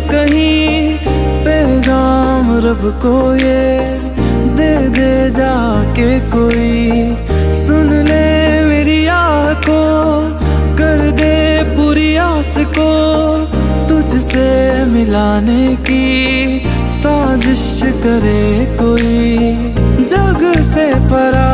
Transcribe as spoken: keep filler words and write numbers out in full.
कहीं पैगाम रब को ये दे दे जाके कोई, सुन ले मेरी आह को, कर दे पूरी आस को, तुझसे मिलाने की साजिश करे कोई। जग से परा